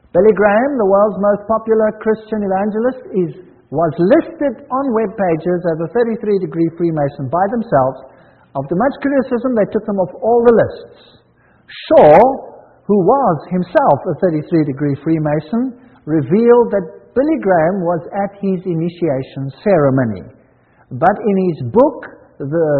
Billy Graham, the world's most popular Christian evangelist, was listed on web pages as a 33-degree Freemason by themselves. After much criticism, they took them off all the lists. Shaw, who was himself a 33-degree Freemason, revealed that Billy Graham was at his initiation ceremony. But in his book, The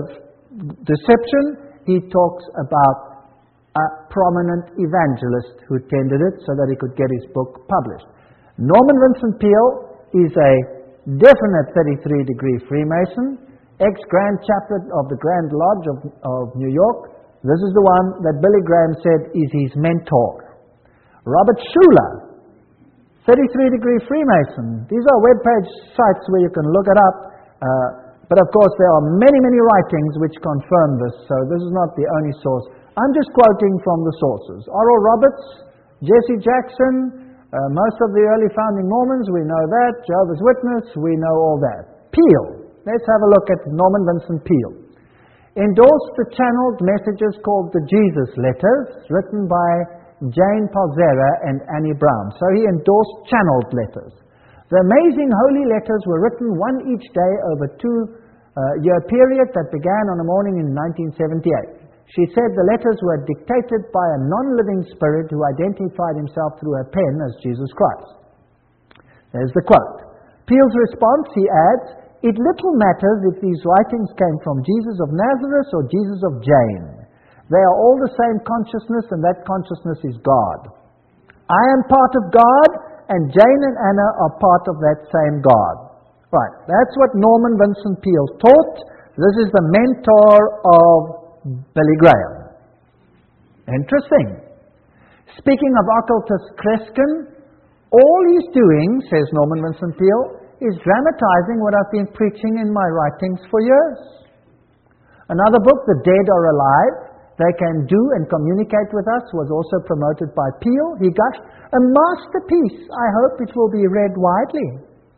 Deception, he talks about a prominent evangelist who attended it so that he could get his book published. Norman Vincent Peale is a definite 33-degree Freemason, ex-Grand Chaplain of the Grand Lodge of New York. This is the one that Billy Graham said is his mentor. Robert Schuller, 33-degree Freemason. These are web-page sites where you can look it up. But of course there are many, many writings which confirm this, so this is not the only source. I'm just quoting from the sources. Oral Roberts, Jesse Jackson, most of the early founding Mormons, we know that. Jehovah's Witness, we know all that. Peale. Let's have a look at Norman Vincent Peale. Endorsed the channeled messages called the Jesus Letters, written by Jane Palzera and Annie Brown. So he endorsed channeled letters. The amazing holy letters were written one each day over a 2-year period that began on a morning in 1978. She said the letters were dictated by a non-living spirit who identified himself through a pen as Jesus Christ. There's the quote. Peale's response, he adds, "It little matters if these writings came from Jesus of Nazareth or Jesus of Jane. They are all the same consciousness, and that consciousness is God. I am part of God, and Jane and Anna are part of that same God." Right, that's what Norman Vincent Peale taught. This is the mentor of Billy Graham. Interesting. Speaking of occultist Kreskin, all he's doing, says Norman Vincent Peale, is dramatizing what I've been preaching in my writings for years. Another book, The Dead Are Alive, They Can Do and Communicate With Us, was also promoted by Peale. He gushed, "A masterpiece. I hope it will be read widely."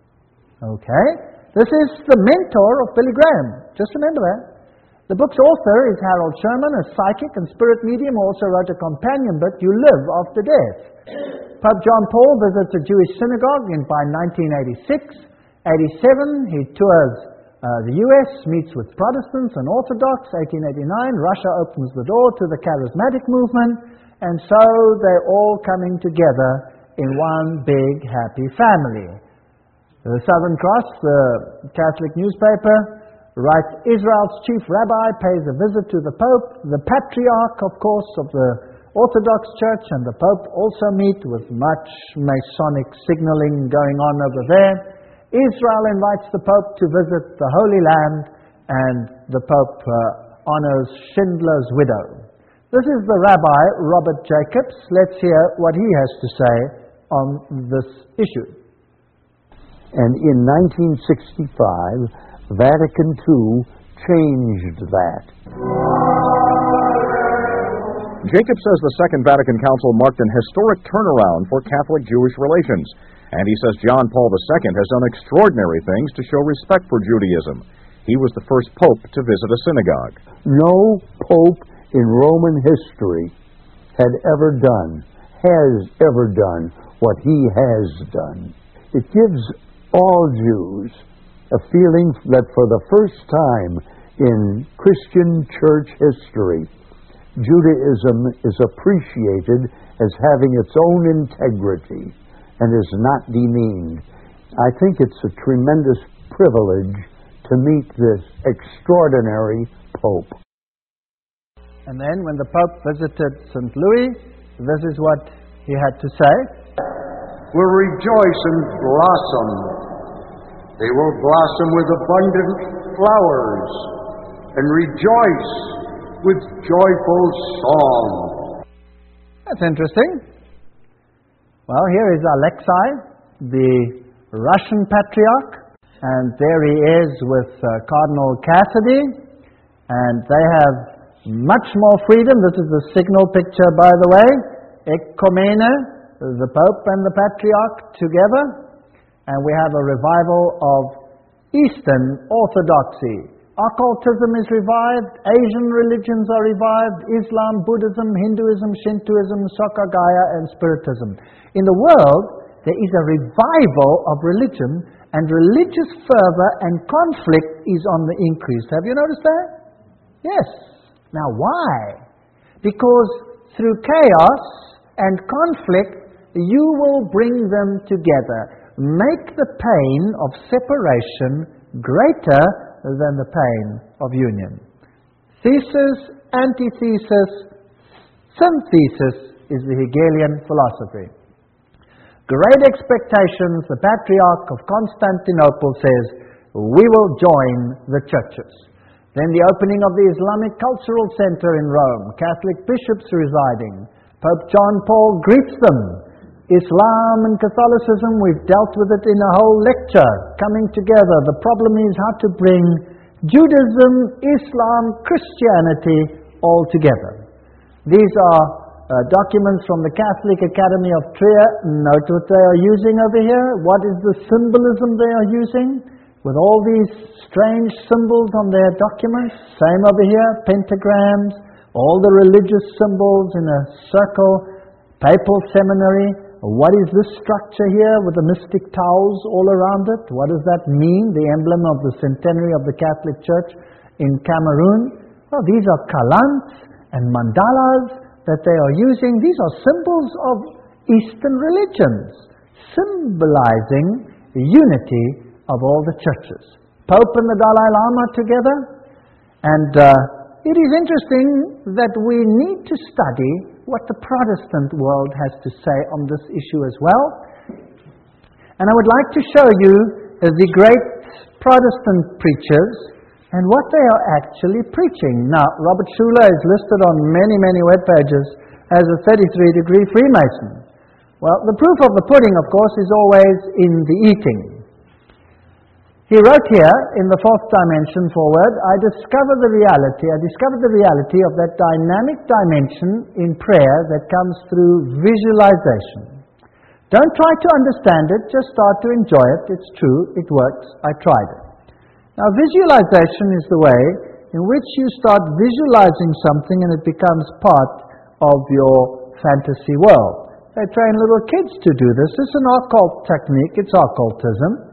Okay. This is the mentor of Billy Graham. Just remember that. The book's author is Harold Sherman, a psychic and spirit medium who also wrote a companion book, You Live After Death. Pope John Paul visits a Jewish synagogue by 1986. 87, he tours the US, meets with Protestants and Orthodox. 1889, Russia opens the door to the charismatic movement, and so they're all coming together in one big happy family. The Southern Cross, the Catholic newspaper, writes, Israel's chief rabbi pays a visit to the Pope. The Patriarch, of course, of the Orthodox Church and the Pope also meet, with much Masonic signaling going on over there. Israel invites the Pope to visit the Holy Land, and the Pope honors Schindler's widow. This is the Rabbi Robert Jacobs. Let's hear what he has to say on this issue. And in 1965, Vatican II changed that. Jacobs says the Second Vatican Council marked an historic turnaround for Catholic-Jewish relations. And he says John Paul II has done extraordinary things to show respect for Judaism. He was the first pope to visit a synagogue. No pope in Roman history has ever done what he has done. It gives all Jews a feeling that for the first time in Christian church history, Judaism is appreciated as having its own integrity and is not demeaned. I think it's a tremendous privilege to meet this extraordinary Pope. And then when the Pope visited St. Louis, this is what he had to say. Will rejoice and blossom. They will blossom with abundant flowers and rejoice with joyful song. That's interesting. Well, here is Alexei, the Russian Patriarch, and there he is with Cardinal Cassidy, and they have much more freedom. This is the signal picture, by the way. Ecumene, the Pope and the Patriarch together, and we have a revival of Eastern Orthodoxy. Occultism is revived, Asian religions are revived, Islam, Buddhism, Hinduism, Shintoism, Soka-Gaya, and Spiritism. In the world, there is a revival of religion, and religious fervor and conflict is on the increase. Have you noticed that? Yes. Now why? Because through chaos and conflict, you will bring them together. Make the pain of separation greater than the pain of union. Thesis, antithesis, synthesis is the Hegelian philosophy. Great Expectations, the Patriarch of Constantinople says, we will join the churches. Then the opening of the Islamic Cultural Center in Rome, Catholic bishops residing. Pope John Paul greets them. Islam and Catholicism, we've dealt with it in a whole lecture, coming together. The problem is how to bring Judaism, Islam, Christianity all together. These are documents from the Catholic Academy of Trier. Note what they are using over here. What is the symbolism they are using? With all these strange symbols on their documents. Same over here, pentagrams, all the religious symbols in a circle, papal seminary. What is this structure here with the mystic towels all around it? What does that mean? The emblem of the centenary of the Catholic Church in Cameroon. Well, these are kalants and mandalas that they are using. These are symbols of Eastern religions, symbolizing the unity of all the churches. Pope and the Dalai Lama together. And it is interesting that we need to study what the Protestant world has to say on this issue as well. And I would like to show you the great Protestant preachers and what they are actually preaching. Now, Robert Schuller is listed on many, many web pages as a 33-degree Freemason. Well, the proof of the pudding, of course, is always in the eating. He wrote here in the fourth dimension forward, I discovered the reality of that dynamic dimension in prayer that comes through visualization. Don't try to understand it, just start to enjoy it. It's true, it works, I tried it. Now, visualization is the way in which you start visualizing something and it becomes part of your fantasy world. They train little kids to do this. This is an occult technique, it's occultism.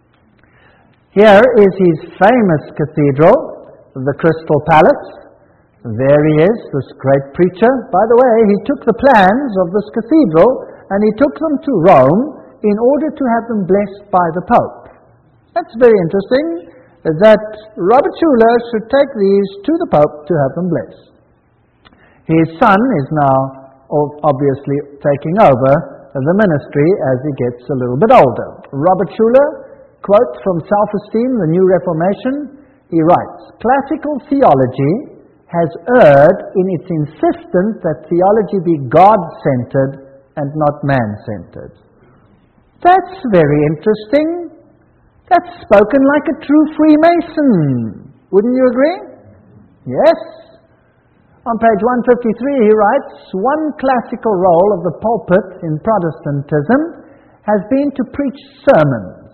Here is his famous cathedral, the Crystal Palace. There he is, this great preacher. By the way, he took the plans of this cathedral and he took them to Rome in order to have them blessed by the Pope. That's very interesting, that Robert Schuller should take these to the Pope to have them blessed. His son is now obviously taking over the ministry as he gets a little bit older. Robert Schuller, quote from Self-Esteem, the New Reformation, he writes, classical theology has erred in its insistence that theology be God-centered and not man-centered. That's very interesting. That's spoken like a true Freemason. Wouldn't you agree? Yes. On page 153 he writes, one classical role of the pulpit in Protestantism has been to preach sermons.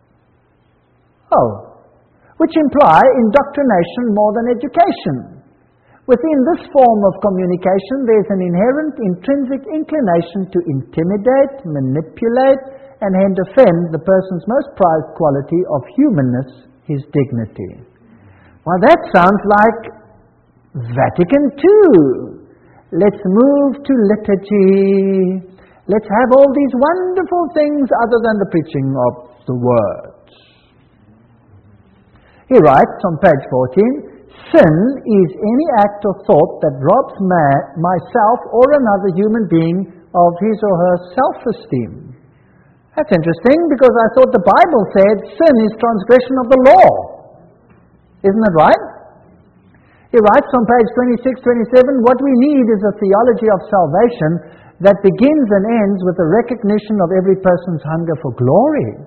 Which imply indoctrination more than education. Within this form of communication, there is an inherent intrinsic inclination to intimidate, manipulate, and hence offend the person's most prized quality of humanness, his dignity. Well, that sounds like Vatican II. Let's move to liturgy. Let's have all these wonderful things other than the preaching of the Word. He writes on page 14, sin is any act or thought that robs myself or another human being of his or her self-esteem. That's interesting because I thought the Bible said sin is transgression of the law. Isn't that right? He writes on page 26-27, what we need is a theology of salvation that begins and ends with the recognition of every person's hunger for glory.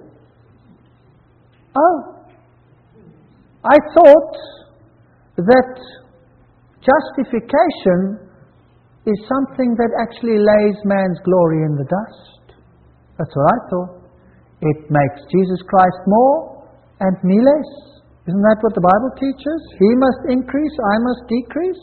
I thought that justification is something that actually lays man's glory in the dust. That's what I thought. It makes Jesus Christ more and me less. Isn't that what the Bible teaches? He must increase, I must decrease.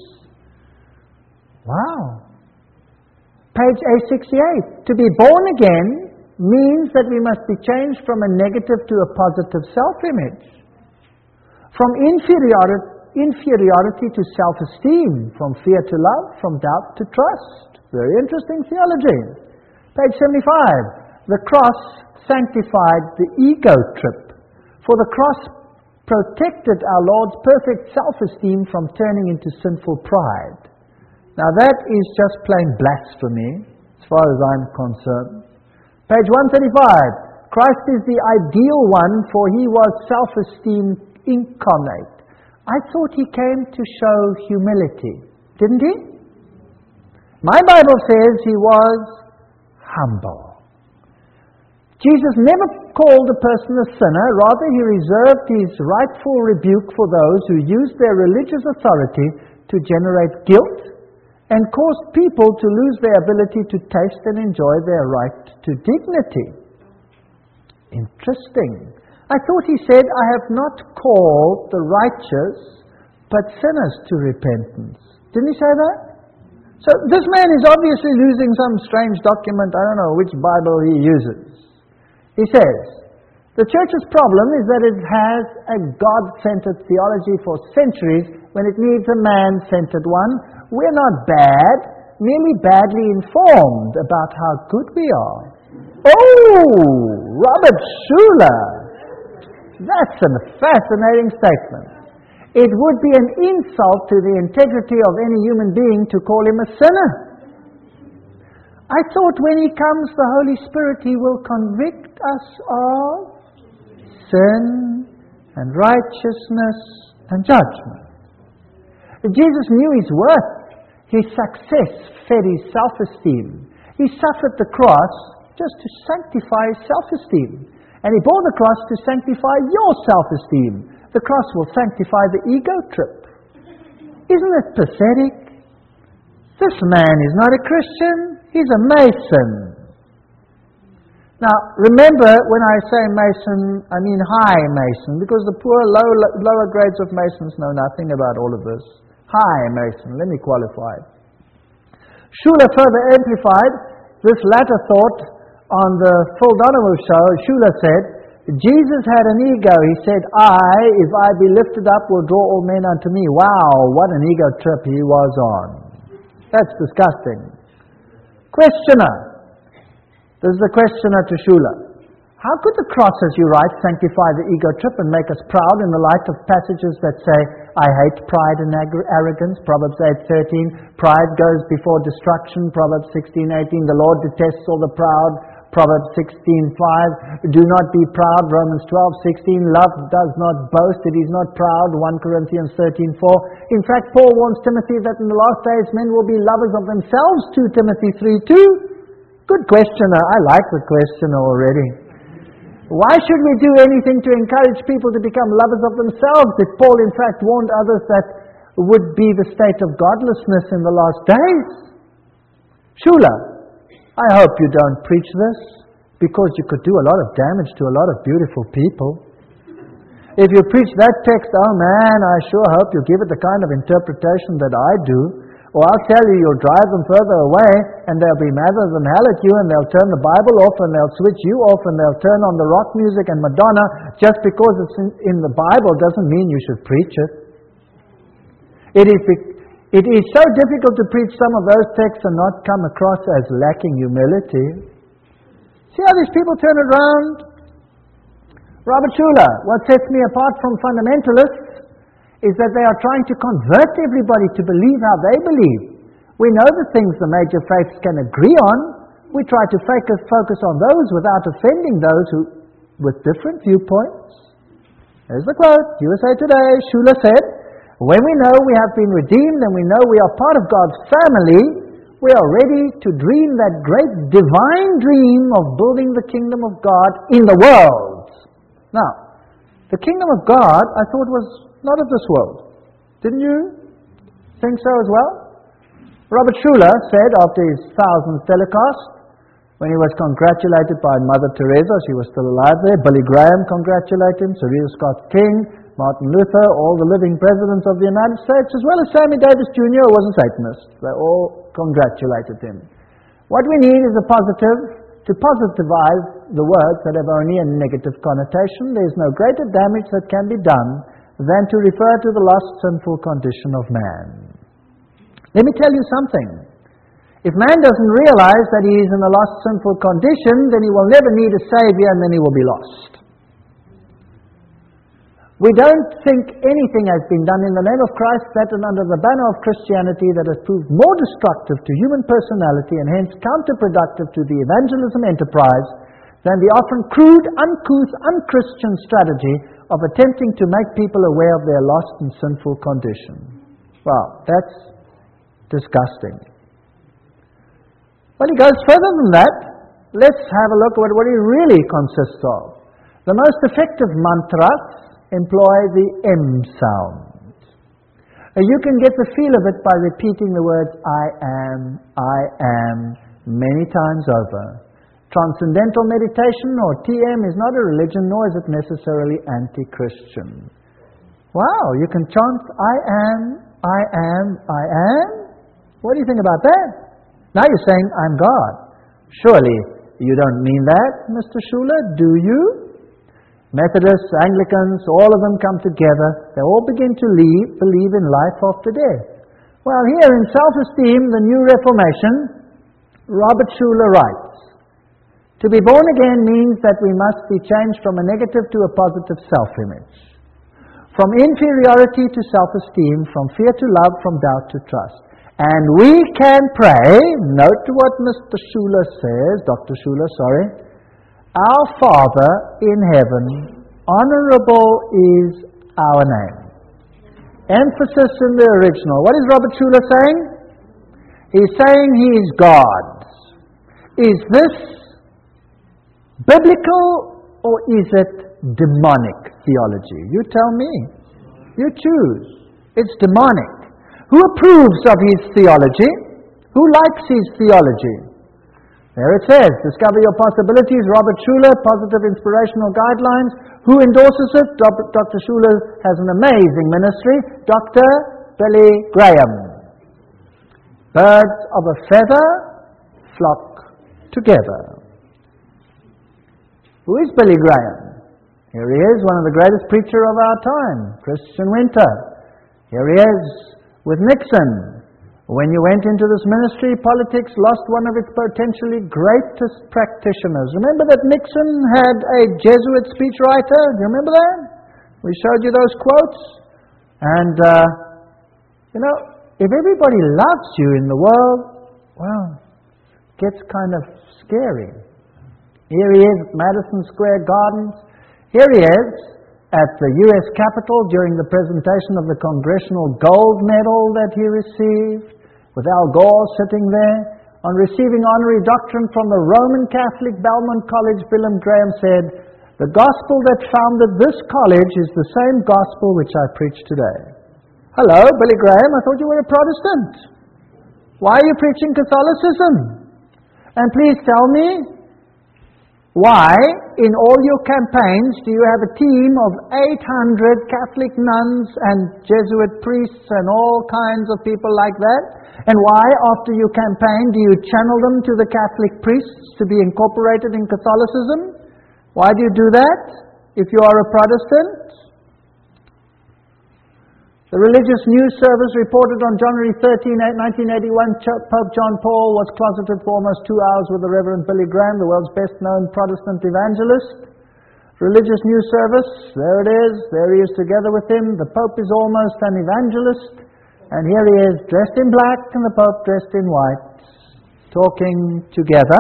Wow. Page A68. To be born again means that we must be changed from a negative to a positive self-image. From inferiority to self-esteem. From fear to love. From doubt to trust. Very interesting theology. Page 75. The cross sanctified the ego trip. For the cross protected our Lord's perfect self-esteem from turning into sinful pride. Now that is just plain blasphemy, as far as I'm concerned. Page 135. Christ is the ideal one, for He was self-esteem incarnate. I thought He came to show humility. Didn't He? My Bible says He was humble. Jesus never called a person a sinner. Rather, He reserved His rightful rebuke for those who used their religious authority to generate guilt and caused people to lose their ability to taste and enjoy their right to dignity. Interesting. I thought He said, I have not called the righteous, but sinners to repentance. Didn't He say that? So this man is obviously losing some strange document. I don't know which Bible he uses. He says, the church's problem is that it has a God-centered theology for centuries when it needs a man-centered one. We're not bad, merely badly informed about how good we are. Oh, Robert Schuller! That's a fascinating statement. It would be an insult to the integrity of any human being to call him a sinner. I thought when He comes, the Holy Spirit, He will convict us of sin and righteousness and judgment. Jesus knew His worth. His success fed His self-esteem. He suffered the cross just to sanctify His self-esteem. And He bore the cross to sanctify your self-esteem. The cross will sanctify the ego trip. Isn't it pathetic? This man is not a Christian. He's a Mason. Now, remember, when I say Mason, I mean high Mason, because the poor lower grades of Masons know nothing about all of this. High Mason, let me qualify. Schuller further amplified this latter thought on the Phil Donahue show. Schuller said, Jesus had an ego. He said, if I be lifted up, will draw all men unto me. Wow, what an ego trip he was on. That's disgusting. Questioner. This is the questioner to Schuller. How could the cross, as you write, sanctify the ego trip and make us proud in the light of passages that say, I hate pride and arrogance, Proverbs 8:13. Pride goes before destruction, Proverbs 16:18. The Lord detests all the proud, Proverbs 16:5. Do not be proud, Romans 12:16. Love does not boast, it is not proud, 1 Corinthians 13:4. In fact, Paul warns Timothy that in the last days men will be lovers of themselves, 2 Timothy 3:2. Good questioner. I like the questioner already. Why should we do anything to encourage people to become lovers of themselves if Paul in fact warned others that would be the state of godlessness in the last days? Schuller, I hope you don't preach this, because you could do a lot of damage to a lot of beautiful people. If you preach that text, oh man, I sure hope you give it the kind of interpretation that I do. Or I'll tell you, you'll drive them further away, and they'll be madder than hell at you, and they'll turn the Bible off, and they'll switch you off, and they'll turn on the rock music and Madonna. Just because it's in the Bible doesn't mean you should preach it. It is so difficult to preach some of those texts and not come across as lacking humility. See how these people turn it around? Robert Schuller, what sets me apart from fundamentalists is that they are trying to convert everybody to believe how they believe. We know the things the major faiths can agree on. We try to focus on those without offending those who with different viewpoints. There's the quote, USA Today. Schuller said, when we know we have been redeemed and we know we are part of God's family, we are ready to dream that great divine dream of building the kingdom of God in the world. Now, the kingdom of God, I thought, was not of this world. Didn't you think so as well? Robert Schuller said after his thousands telecast, When he was congratulated by Mother Teresa, she was still alive there. Billy Graham congratulated him, Sir William Scott King, Martin Luther, all the living presidents of the United States, as well as Sammy Davis Jr., who was a Satanist. They all congratulated him. What we need is a positive, to positivize the words that have only a negative connotation. There is no greater damage that can be done than to refer to the lost sinful condition of man. Let me tell you something. If man doesn't realize that he is in a lost sinful condition, then he will never need a Savior and then he will be lost. We don't think anything has been done in the name of Christ that and under the banner of Christianity that has proved more destructive to human personality and hence counterproductive to the evangelism enterprise than the often crude, uncouth, unchristian strategy of attempting to make people aware of their lost and sinful condition. Well, that's disgusting. Well, he goes further than that. Let's have a look at what it really consists of. The most effective mantras employ the M sound. You can get the feel of it by repeating the words I am, many times over. Transcendental meditation, or TM, is not a religion, nor is it necessarily anti-Christian. Wow, you can chant I am. What do you think about that? Now you're saying, I'm God. Surely you don't mean that, Mr. Schuller, do you? Methodists, Anglicans, all of them come together. They all begin to believe in life after death. Well, here in Self-Esteem, the New Reformation, Robert Schuller writes, to be born again means that we must be changed from a negative to a positive self-image. From inferiority to self-esteem, from fear to love, from doubt to trust. And we can pray, note what Mr. Schuller says, Dr. Schuller, sorry, Our Father in heaven, honorable is our name. Emphasis in the original. What is Robert Schuller saying? He's saying he is God. Is this biblical or is it demonic theology? You tell me. You choose. It's demonic. Who approves of his theology? Who likes his theology? There it says, Discover Your Possibilities, Robert Schuller, Positive Inspirational Guidelines. Who endorses it? Dr. Schuller has an amazing ministry. Dr. Billy Graham. Birds of a feather flock together. Who is Billy Graham? Here he is, one of the greatest preachers of our time, Christian Winter. Here he is with Nixon. When you went into this ministry, politics lost one of its potentially greatest practitioners. Remember that Nixon had a Jesuit speechwriter? Do you remember that? We showed you those quotes. And, if everybody loves you in the world, well, it gets kind of scary. Here he is at Madison Square Gardens. Here he is at the U.S. Capitol during the presentation of the Congressional Gold Medal that he received, with Al Gore sitting there. On receiving honorary doctrine from the Roman Catholic Belmont College, Billy Graham said, "The gospel that founded this college is the same gospel which I preach today." Hello, Billy Graham, I thought you were a Protestant. Why are you preaching Catholicism? And please tell me, why, in all your campaigns, do you have a team of 800 Catholic nuns and Jesuit priests and all kinds of people like that? And why, after you campaign, do you channel them to the Catholic priests to be incorporated in Catholicism? Why do you do that if you are a Protestant? The Religious News Service reported on January 13, 1981, Pope John Paul was closeted for almost 2 hours with the Reverend Billy Graham, the world's best-known Protestant evangelist. Religious News Service, there it is, there he is together with him. The Pope is almost an evangelist, and here he is dressed in black and the Pope dressed in white, talking together.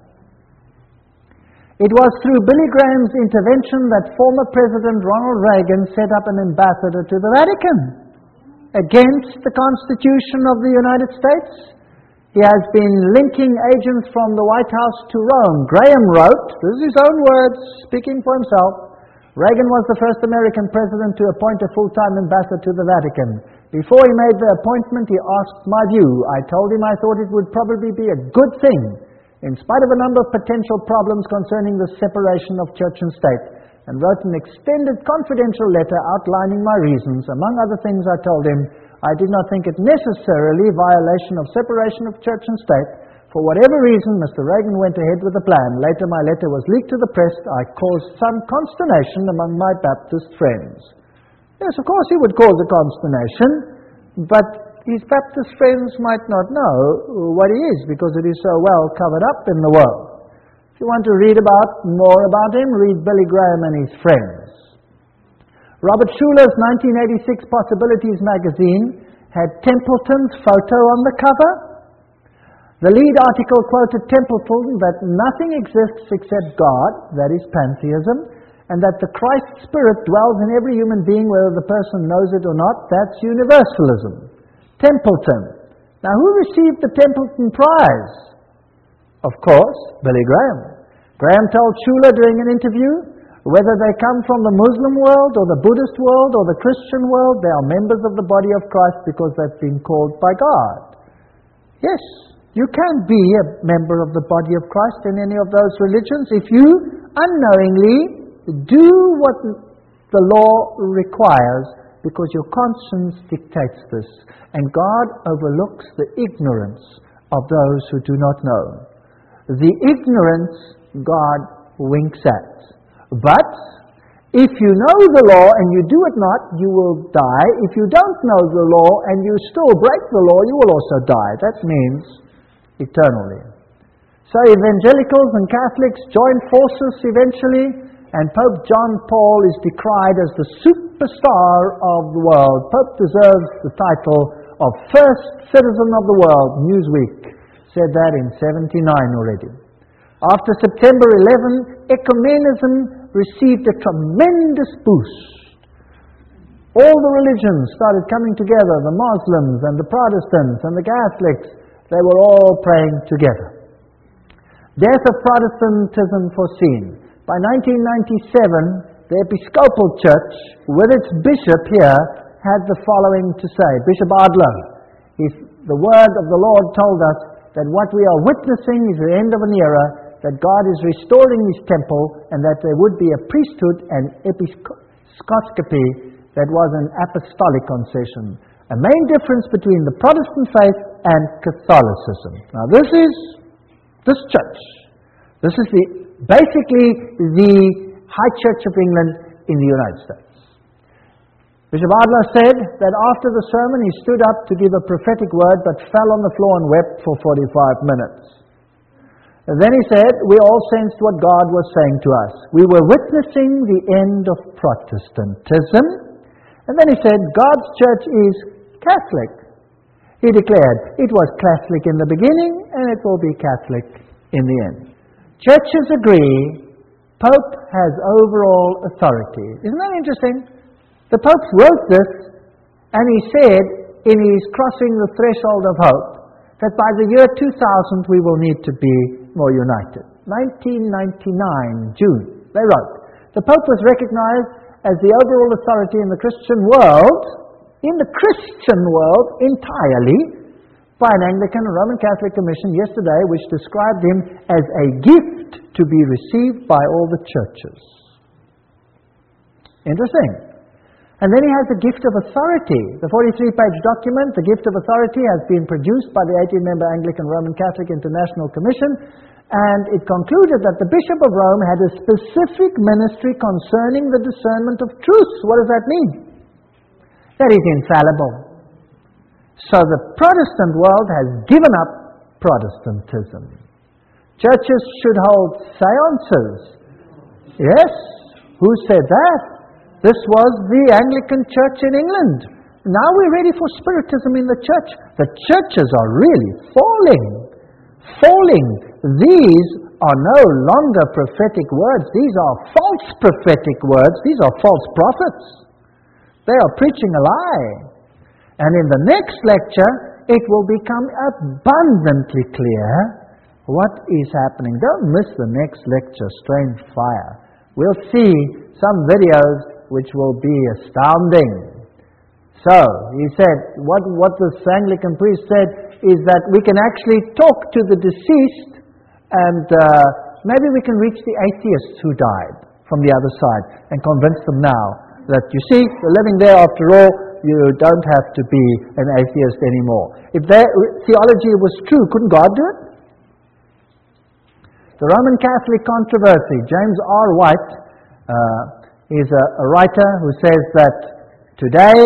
It was through Billy Graham's intervention that former President Ronald Reagan set up an ambassador to the Vatican against the Constitution of the United States. He has been linking agents from the White House to Rome. Graham wrote, this is his own words, speaking for himself, Reagan was the first American president to appoint a full-time ambassador to the Vatican. Before he made the appointment, he asked my view. I told him I thought it would probably be a good thing in spite of a number of potential problems concerning the separation of church and state, and wrote an extended confidential letter outlining my reasons. Among other things, I told him I did not think it necessarily violation of separation of church and state. For whatever reason, Mr. Reagan went ahead with the plan. Later, my letter was leaked to the press. I caused some consternation among my Baptist friends. Yes, of course he would cause a consternation, but his Baptist friends might not know what he is because it is so well covered up in the world. If you want to read more about him, read Billy Graham and his friends. Robert Schuller's 1986 Possibilities magazine had Templeton's photo on the cover. The lead article quoted Templeton that nothing exists except God, that is pantheism, and that the Christ Spirit dwells in every human being whether the person knows it or not. That's universalism. Templeton. Now, who received the Templeton Prize? Of course, Billy Graham. Graham told Schuller during an interview, whether they come from the Muslim world or the Buddhist world or the Christian world, they are members of the body of Christ because they've been called by God. Yes, you can be a member of the body of Christ in any of those religions if you unknowingly do what the law requires because your conscience dictates this. And God overlooks the ignorance of those who do not know. The ignorance God winks at. But if you know the law and you do it not, you will die. If you don't know the law and you still break the law, you will also die. That means eternally. So evangelicals and Catholics joined forces eventually, and Pope John Paul is decried as the superstar of the world. Pope deserves the title of first citizen of the world. Newsweek said that in 1979 already. After September 11, ecumenism received a tremendous boost. All the religions started coming together, the Muslims and the Protestants and the Catholics. They were all praying together. Death of Protestantism foreseen. By 1997, the Episcopal Church, with its bishop here, had the following to say. Bishop Adler, the word of the Lord told us that what we are witnessing is the end of an era, that God is restoring His temple, and that there would be a priesthood and episcopy that was an apostolic concession. A main difference between the Protestant faith and Catholicism. Now this is this church. This is basically the High Church of England in the United States. Bishop Adler said that after the sermon he stood up to give a prophetic word but fell on the floor and wept for 45 minutes. And then he said, we all sensed what God was saying to us. We were witnessing the end of Protestantism. And then he said, God's church is Catholic. He declared, it was Catholic in the beginning and it will be Catholic in the end. Churches agree, Pope has overall authority. Isn't that interesting? The Pope wrote this and he said in his Crossing the Threshold of Hope that by the year 2000 we will need to be more united. 1999, June, they wrote. The Pope was recognized as the overall authority in the Christian world entirely, by an Anglican and Roman Catholic commission yesterday, which described him as a gift to be received by all the churches. Interesting. And then he has the gift of authority. The 43-page document, the gift of authority, has been produced by the 18-member Anglican Roman Catholic International Commission, and it concluded that the Bishop of Rome had a specific ministry concerning the discernment of truth. What does that mean? That he's infallible. So the Protestant world has given up Protestantism. Churches should hold seances. Yes? Who said that? This was the Anglican Church in England. Now we're ready for Spiritism in the church. The churches are really falling. These are no longer prophetic words. These are false prophetic words. These are false prophets. They are preaching a lie. And in the next lecture, it will become abundantly clear what is happening. Don't miss the next lecture, Strange Fire. We'll see some videos which will be astounding. So, he said, what the Anglican priest said is that we can actually talk to the deceased And maybe we can reach the atheists who died from the other side and convince them now that, you see, you're living there after all, you don't have to be an atheist anymore. If their theology was true, couldn't God do it? The Roman Catholic controversy, James R. White is a writer who says that today,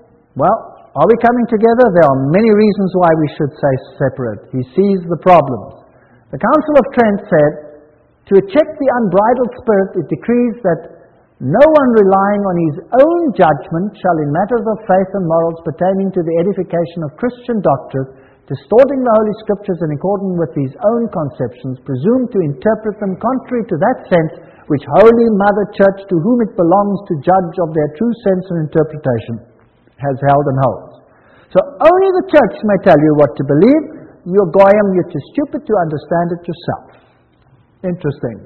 well, are we coming together? There are many reasons why we should stay separate. He sees the problems. The Council of Trent said, to check the unbridled spirit, it decrees that no one relying on his own judgment shall in matters of faith and morals pertaining to the edification of Christian doctrine, distorting the Holy Scriptures in accordance with his own conceptions, presume to interpret them contrary to that sense which Holy Mother Church, to whom it belongs to judge of their true sense and interpretation, has held and holds. So only the church may tell you what to believe. You're goyim, you're too stupid to understand it yourself. Interesting.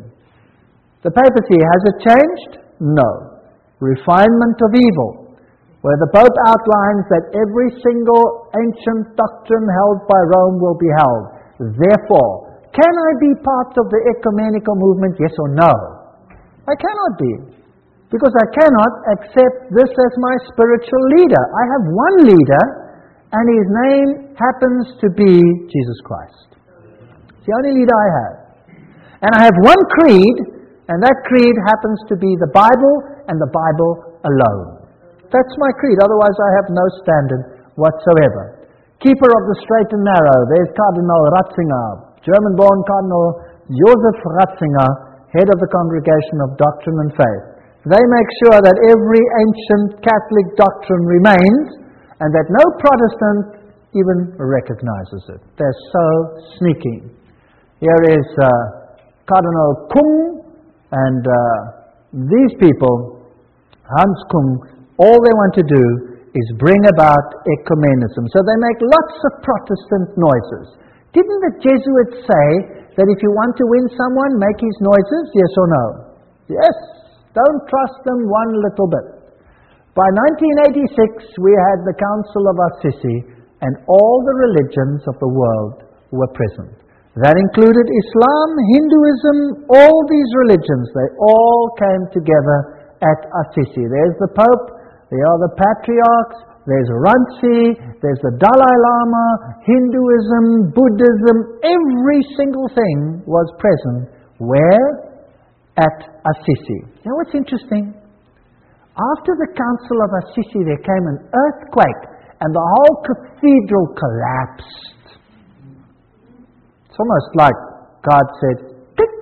The papacy, has it changed? No. Refinement of evil, where the Pope outlines that every single ancient doctrine held by Rome will be held. Therefore, can I be part of the ecumenical movement, yes or no? I cannot be, because I cannot accept this as my spiritual leader. I have one leader, and his name happens to be Jesus Christ. It's the only leader I have. And I have one creed, and that creed happens to be the Bible and the Bible alone. That's my creed, otherwise I have no standard whatsoever. Keeper of the straight and narrow, there's Cardinal Ratzinger, German-born Cardinal Joseph Ratzinger, head of the Congregation of Doctrine and Faith. They make sure that every ancient Catholic doctrine remains, and that no Protestant even recognizes it. They're so sneaky. Here is Cardinal Kung, and these people, Hans Kung, all they want to do is bring about ecumenism. So they make lots of Protestant noises. Didn't the Jesuits say that if you want to win someone, make his noises? Yes or no? Yes. Don't trust them one little bit. By 1986, we had the Council of Assisi, and all the religions of the world were present. That included Islam, Hinduism, all these religions. They all came together at Assisi. There's the Pope, there are the patriarchs, there's Ranchi, there's the Dalai Lama, Hinduism, Buddhism, every single thing was present. Where? At Assisi. You know what's interesting? After the Council of Assisi, there came an earthquake, and the whole cathedral collapsed. It's almost like God said, tick.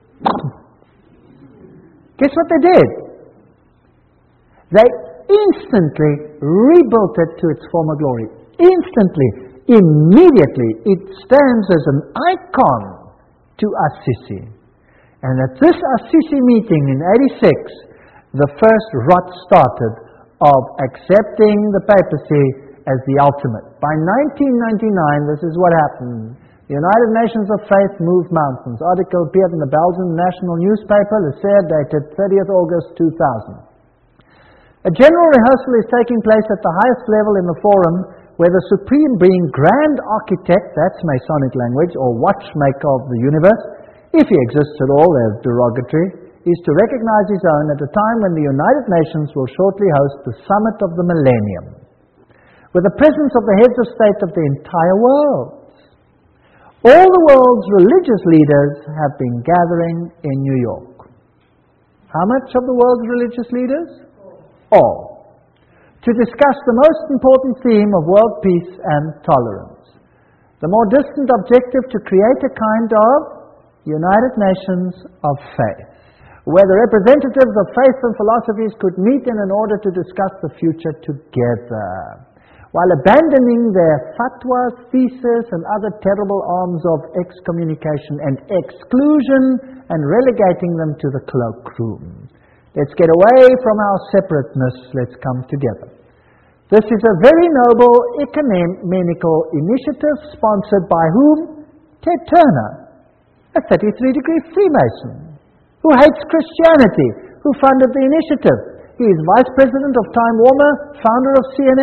Guess what they did? They instantly rebuilt it to its former glory. Instantly, immediately, it stands as an icon to Assisi. And at this Assisi meeting in 86, the first rot started of accepting the papacy as the ultimate. By 1999, this is what happened. The United Nations of Faith moved mountains. Article appeared in the Belgian national newspaper, Le Serre, dated 30th August 2000. A general rehearsal is taking place at the highest level in the forum, where the supreme being, grand architect, that's Masonic language, or watchmaker of the universe, if he exists at all, they're derogatory, is to recognize his own at a time when the United Nations will shortly host the summit of the millennium, with the presence of the heads of state of the entire world. All the world's religious leaders have been gathering in New York. How much of the world's religious leaders? All. To discuss the most important theme of world peace and tolerance. The more distant objective to create a kind of United Nations of Faith, where the representatives of faith and philosophies could meet in order to discuss the future together, while abandoning their fatwas, theses, and other terrible arms of excommunication and exclusion, and relegating them to the cloakroom. Let's get away from our separateness. Let's come together. This is a very noble ecumenical initiative sponsored by whom? Ted Turner, a 33-degree Freemason, who hates Christianity, who funded the initiative. He is Vice President of Time Warner, founder of CNN,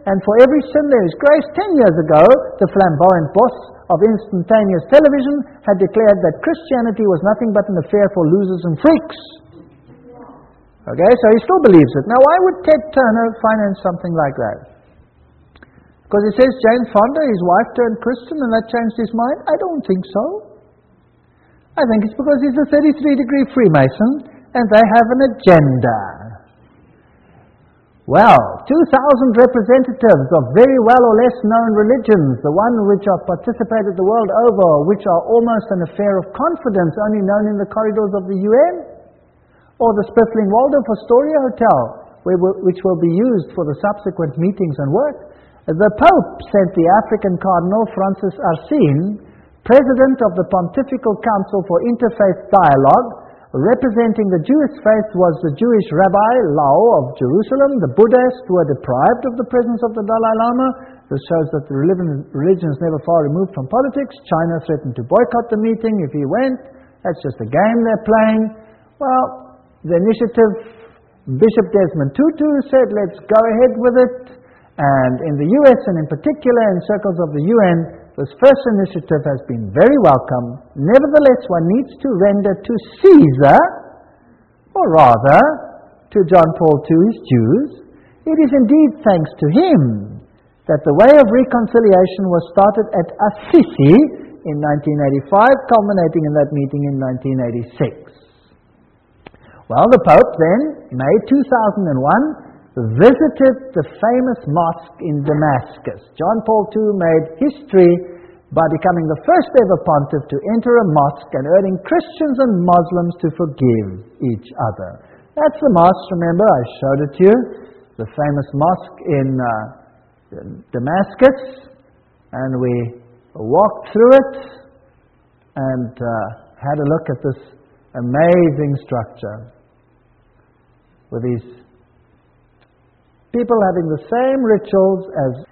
and for every sin there is grace. 10 years ago, the flamboyant boss of instantaneous television had declared that Christianity was nothing but an affair for losers and freaks. Okay, so he still believes it. Now, why would Ted Turner finance something like that? Because he says Jane Fonda, his wife, turned Christian and that changed his mind? I don't think so. I think it's because he's a 33-degree Freemason and they have an agenda. Well, 2,000 representatives of very well or less known religions, the one which are participated the world over, which are almost an affair of confidence, only known in the corridors of the UN, or the Spiffling Waldorf Astoria Hotel, which will be used for the subsequent meetings and work. The Pope sent the African Cardinal Francis Arsene, President of the Pontifical Council for Interfaith Dialogue. Representing the Jewish faith was the Jewish Rabbi Lau of Jerusalem. The Buddhists were deprived of the presence of the Dalai Lama. This shows that the religion is never far removed from politics. China threatened to boycott the meeting if he went. That's just a game they're playing. Well, the initiative, Bishop Desmond Tutu said, let's go ahead with it. And in the US, and in particular in circles of the UN, this first initiative has been very welcome. Nevertheless, one needs to render to Caesar, or rather, to John Paul II, his Jews. It is indeed thanks to him that the way of reconciliation was started at Assisi in 1985, culminating in that meeting in 1986. Well, the Pope then, May 2001, visited the famous mosque in Damascus. John Paul II made history by becoming the first ever pontiff to enter a mosque and urging Christians and Muslims to forgive each other. That's the mosque, remember, I showed it to you, the famous mosque in Damascus, and we walked through it and had a look at this amazing structure with these people having the same rituals as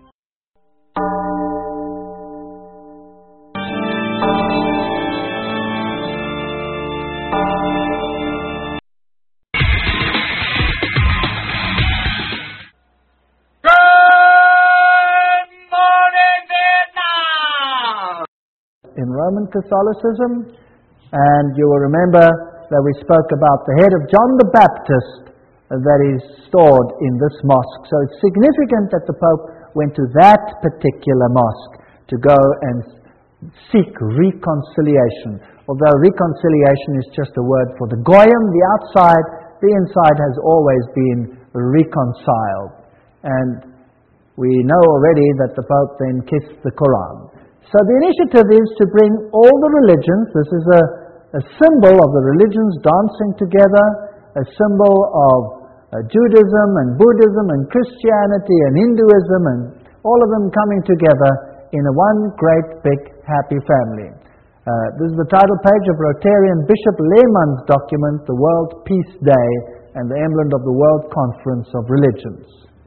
in Roman Catholicism, and you will remember that we spoke about the head of John the Baptist that is stored in this mosque. So it's significant that the Pope went to that particular mosque to go and seek reconciliation. Although reconciliation is just a word for the goyim, the outside, the inside has always been reconciled. And we know already that the Pope then kissed the Quran. So the initiative is to bring all the religions. This is a symbol of the religions dancing together, a symbol of Judaism and Buddhism and Christianity and Hinduism, and all of them coming together in a one great big happy family. This is the title page of Rotarian Bishop Lehmann's document, The World Peace Day, and the emblem of the World Conference of Religions.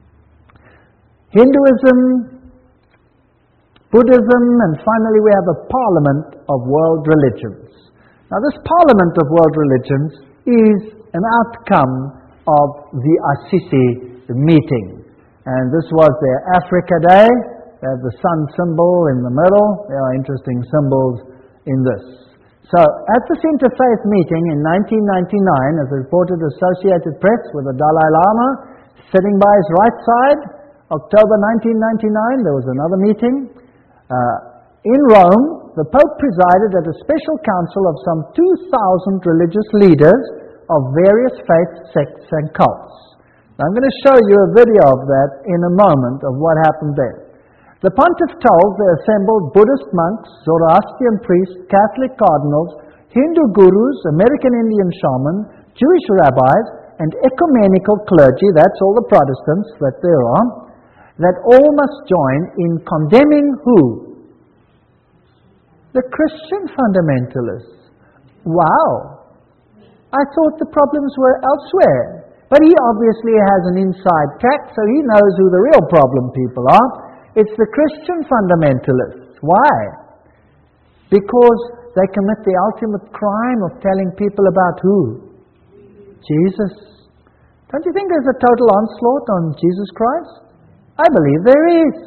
Hinduism, Buddhism, and finally we have a Parliament of World Religions. Now this Parliament of World Religions is an outcome of the Assisi meeting. And this was their Africa Day. They have the sun symbol in the middle. There are interesting symbols in this. So at this interfaith meeting in 1999, as reported Associated Press, with the Dalai Lama sitting by his right side, October 1999, there was another meeting. In Rome, the Pope presided at a special council of some 2,000 religious leaders of various faiths, sects, and cults. Now, I'm going to show you a video of that in a moment of what happened there. The pontiff told the assembled Buddhist monks, Zoroastrian priests, Catholic cardinals, Hindu gurus, American Indian shaman, Jewish rabbis, and ecumenical clergy, that's all the Protestants that there are, that all must join in condemning who? The Christian fundamentalists. Wow! I thought the problems were elsewhere. But he obviously has an inside track, so he knows who the real problem people are. It's the Christian fundamentalists. Why? Because they commit the ultimate crime of telling people about who? Jesus. Don't you think there's a total onslaught on Jesus Christ? I believe there is.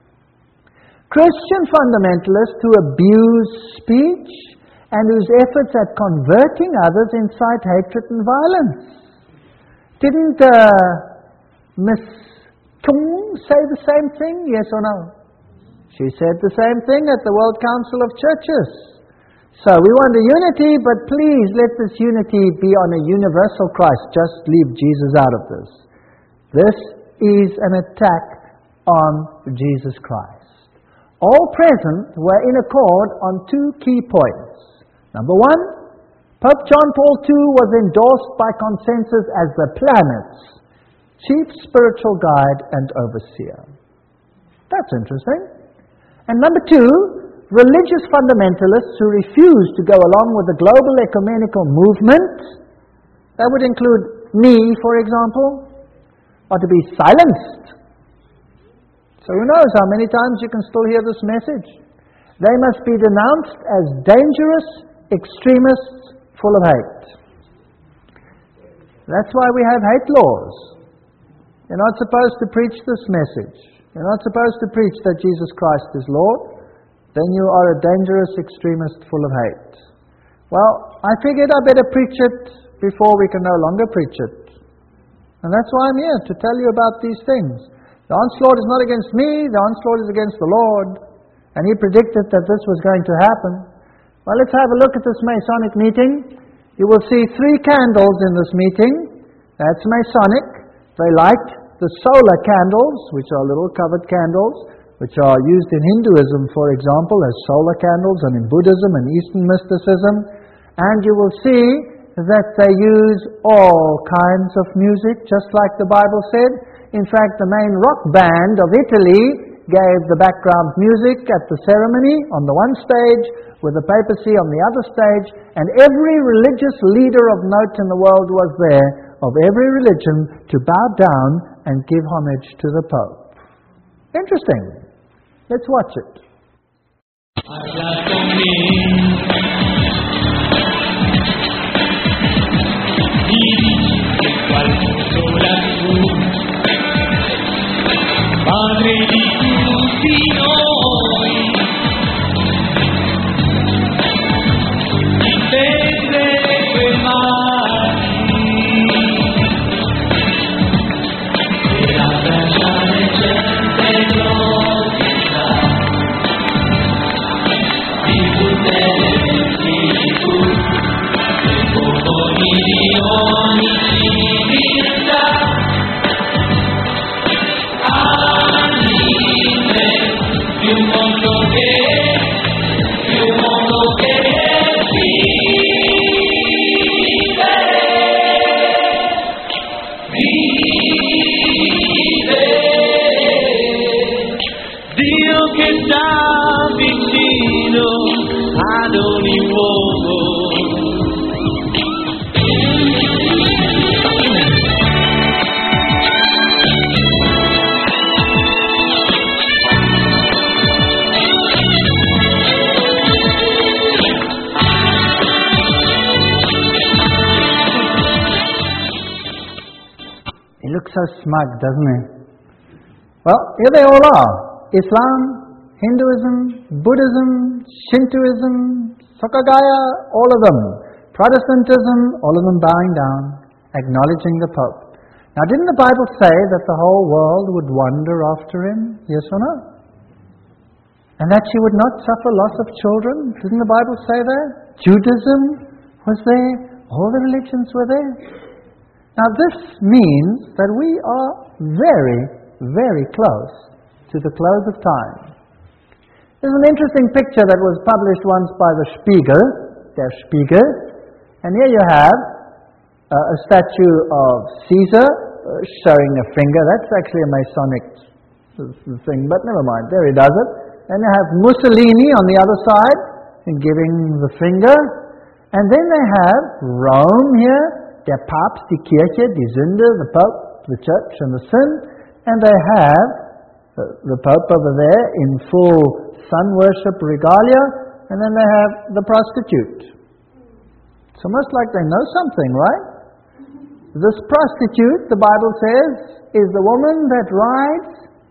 Christian fundamentalists who abuse speech and whose efforts at converting others incite hatred and violence. Didn't Miss Tung say the same thing? Yes or no? She said the same thing at the World Council of Churches. So we want a unity, but please let this unity be on a universal Christ. Just leave Jesus out of this. This is an attack on Jesus Christ. All present were in accord on two key points. Number one, Pope John Paul II was endorsed by consensus as the planet's chief spiritual guide and overseer. That's interesting. And number two, religious fundamentalists who refuse to go along with the global ecumenical movement, that would include me, for example, are to be silenced. So who knows how many times you can still hear this message. They must be denounced as dangerous extremists full of hate. That's why we have hate laws. You're not supposed to preach this message. You're not supposed to preach that Jesus Christ is Lord. Then you are a dangerous extremist full of hate. Well, I figured I better preach it before we can no longer preach it. And that's why I'm here, to tell you about these things. The onslaught is not against me, the onslaught is against the Lord. And He predicted that this was going to happen. Well, let's have a look at this Masonic meeting. You will see 3 candles in this meeting. That's Masonic. They light the solar candles, which are little covered candles, which are used in Hinduism, for example, as solar candles, and in Buddhism and Eastern mysticism. And you will see that they use all kinds of music, just like the Bible said. In fact, the main rock band of Italy gave the background music at the ceremony on the one stage, with the papacy on the other stage, and every religious leader of note in the world was there, of every religion, to bow down and give homage to the Pope. Interesting. Let's watch it. Padre di tutti noi, difende quei mani per abbracciare gente gloriosa di tutte le tribù e popoli di ogni civiltà. Più mondo che vive, Dio che sta vicino ad ogni uomo. Looks so smug, doesn't it? Well, here they all are. Islam, Hinduism, Buddhism, Shintoism, Sokagaya, all of them. Protestantism, all of them bowing down, acknowledging the Pope. Now, didn't the Bible say that the whole world would wander after him? Yes or no? And that she would not suffer loss of children? Didn't the Bible say that? Judaism was there. All the religions were there. Now this means that we are very, very close to the close of time. There's an interesting picture that was published once by the Spiegel, Der Spiegel, and here you have a statue of Caesar showing a finger. That's actually a Masonic thing, but never mind, there he does it. Then you have Mussolini on the other side, and giving the finger. And then they have Rome here, der Papst, die Kirche, die Sünde, the Pope, the Church, and the sin. And they have the Pope over there in full sun worship regalia, and then they have the prostitute. It's almost like they know something, right? This prostitute, the Bible says, is the woman that rides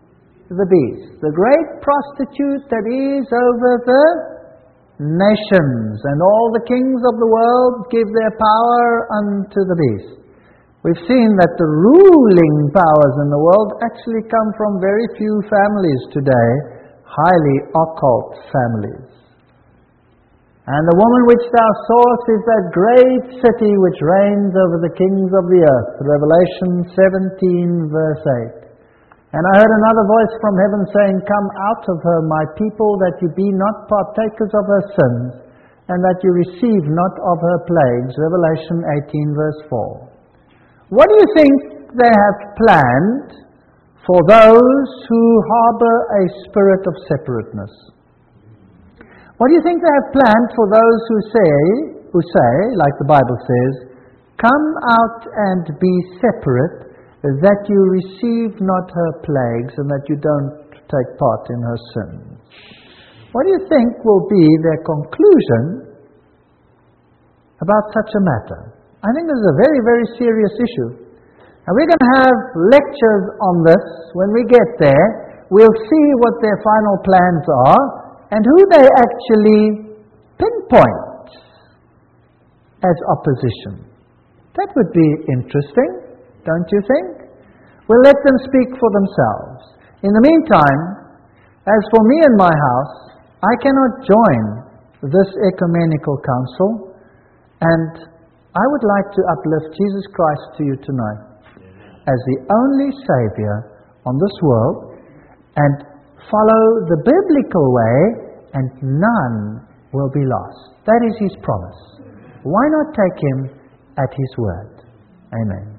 the beast, the great prostitute that is over the nations, and all the kings of the world give their power unto the beast. We've seen that the ruling powers in the world actually come from very few families today, highly occult families. And the woman which thou sawest is that great city which reigns over the kings of the earth. Revelation 17 verse 8. And I heard another voice from heaven saying, Come out of her, my people, that you be not partakers of her sins, and that you receive not of her plagues. Revelation 18 verse 4. What do you think they have planned for those who harbor a spirit of separateness? What do you think they have planned for those who say, like the Bible says, Come out and be separate, that you receive not her plagues, and that you don't take part in her sins? What do you think will be their conclusion about such a matter? I think this is a very, very serious issue. And we're going to have lectures on this when we get there. We'll see what their final plans are and who they actually pinpoint as opposition. That would be interesting, don't you think? We'll let them speak for themselves. In the meantime, as for me and my house, I cannot join this ecumenical council, and I would like to uplift Jesus Christ to you tonight as the only Savior on this world, and follow the biblical way, and none will be lost. That is His promise. Why not take Him at His word? Amen.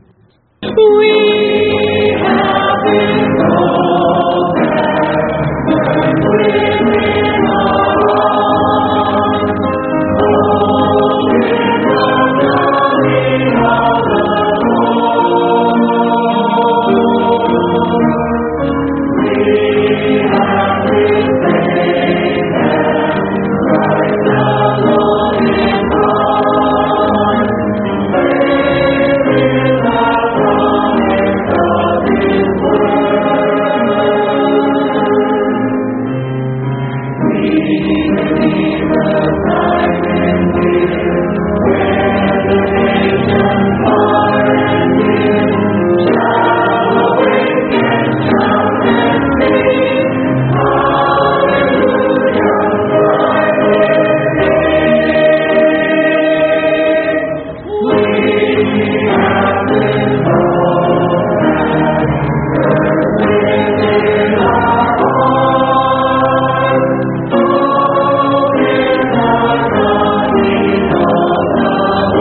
We have been called and within our arms, holding the coming of the Lord. We have been saved and right now longing on. There is a promise of His word. We believe the time is near, where the nations far and near shall awake and shout and sing, Hallelujah, Christ is King. We have been called and within our hearts, holding the coming of the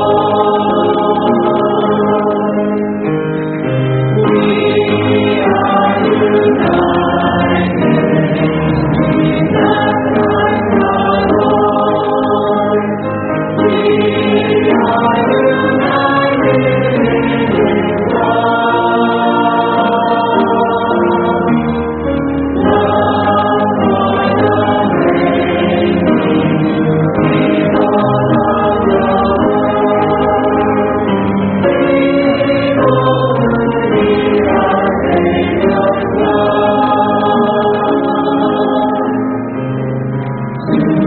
Lord. We are united in Jesus Christ our Lord. We are united in His love. Love for the reigning people of the world. Able to be our Savior's love.